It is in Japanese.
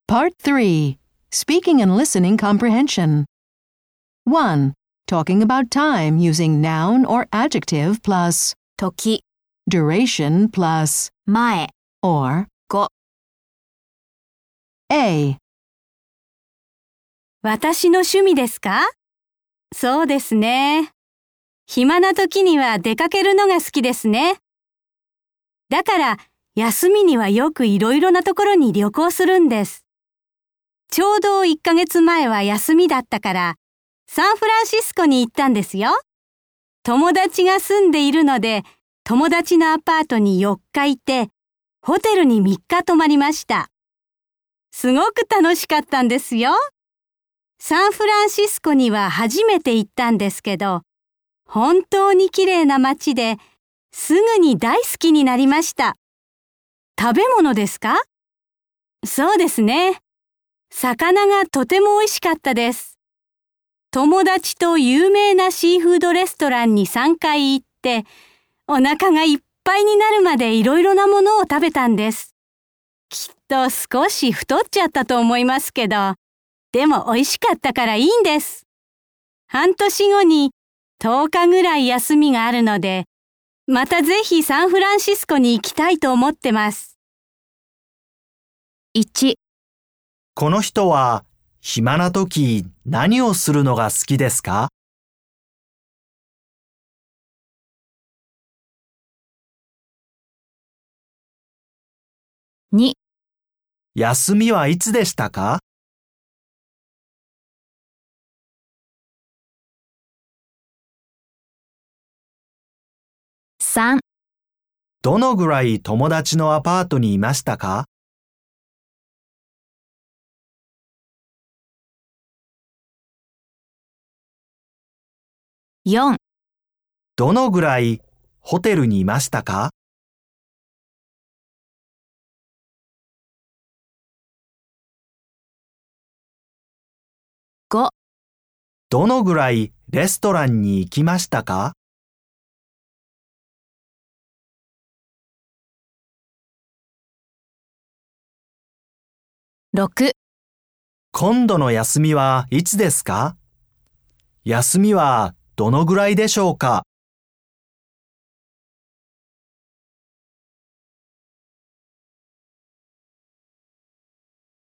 Part 3. Speaking and Listening Comprehension. 1. Talking about time using noun or adjective plus 時、 duration plus 前、 or 後。 A. 私の趣味ですか？そうですね。暇な時には出かけるのが好きですね。だから休みにはよくいろいろなところに旅行するんです。ちょうど1ヶ月前は休みだったからサンフランシスコに行ったんですよ。友達が住んでいるので友達のアパートに4日いてホテルに3日泊まりました。すごく楽しかったんですよ。サンフランシスコには初めて行ったんですけど、本当に綺麗な街ですぐに大好きになりました。食べ物ですか？そうですね。魚がとても美味しかったです。友達と有名なシーフードレストランに3回行って、お腹がいっぱいになるまでいろいろなものを食べたんです。きっと少し太っちゃったと思いますけど、でも美味しかったからいいんです。半年後に10日ぐらい休みがあるので、またぜひサンフランシスコに行きたいと思ってます。1、 この人は暇な時何をするのが好きですか？ 2、 休みはいつでしたか？ 3、 どのぐらい友達のアパートにいましたか？ 4、 どのぐらいホテルにいましたか？ 5、 どのぐらいレストランに行きましたか？ 6、 今度の休みはいつですか？休みはどのぐらいでしょうか？